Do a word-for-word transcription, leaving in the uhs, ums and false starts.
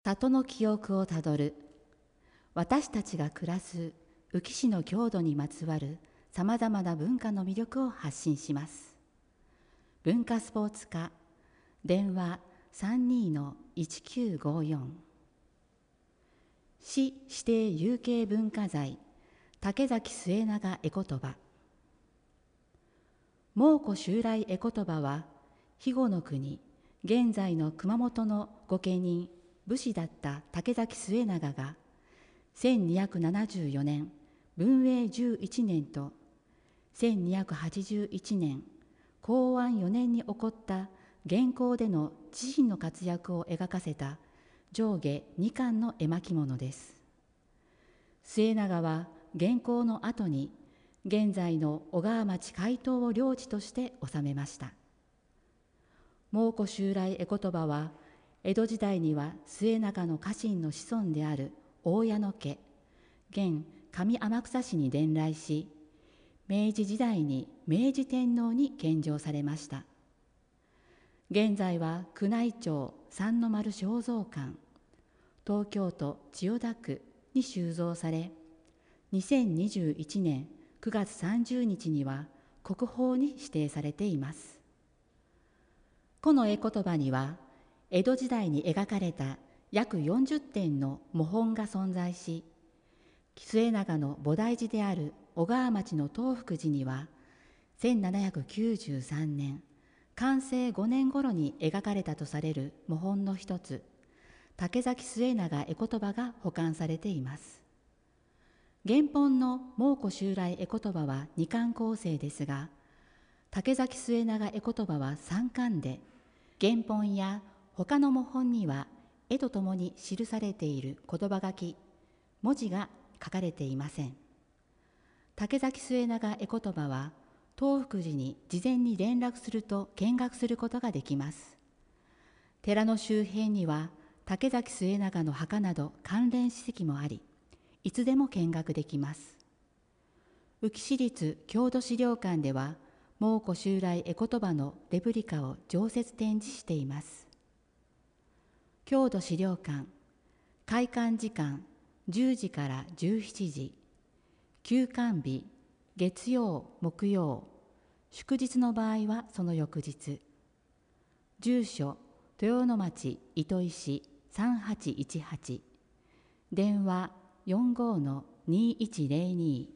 里の記憶をたどる。私たちが暮らす宇城市の郷土にまつわるさまざまな文化の魅力を発信します。文化スポーツ課、電話 さんにーのいちきゅうごよん。市指定有形文化財竹崎末長絵言葉。蒙古襲来絵言葉は、肥後の国、現在の熊本の御家人、武士だった竹崎末長が、せんにひゃくななじゅうよねん、文永じゅういちねんと、せんにひゃくはちじゅういちねん、弘安よねんに起こった元寇での自身の活躍を描かせた上下にかんの絵巻物です。末長は元寇の後に、現在の小川町海東を領地として治めました。蒙古襲来絵言葉は、江戸時代には末長の家臣の子孫である大矢野家、現上天草市に伝来し、明治時代に明治天皇に献上されました。現在は宮内庁三の丸肖像館、東京都千代田区に収蔵され、にせんにじゅういちねんくがつさんじゅうにちには国宝に指定されています。この絵言葉には、江戸時代に描かれた約よんじゅってんの模本が存在し、末長の菩提寺である小川町の東福寺には、せんななひゃくきゅうじゅうさんねん、寛政ごねん頃に描かれたとされる模本の一つ、竹崎末長絵言葉が保管されています。原本の蒙古襲来絵言葉はにかん構成ですが、竹崎末長絵言葉はさんかんで、原本や他の模本には絵とともに記されている言葉書き、文字が書かれていません。竹崎末長絵言葉は、東福寺に事前に連絡すると見学することができます。寺の周辺には竹崎末長の墓など関連史跡もあり、いつでも見学できます。宇城市立郷土資料館では、蒙古襲来絵言葉のレプリカを常設展示しています。郷土資料館、開館時間じゅうじからじゅうしちじ、休館日、月曜、木曜、祝日の場合はその翌日。住所、豊野町糸井市さんはちいちはち、電話 よんごーのにいちぜろに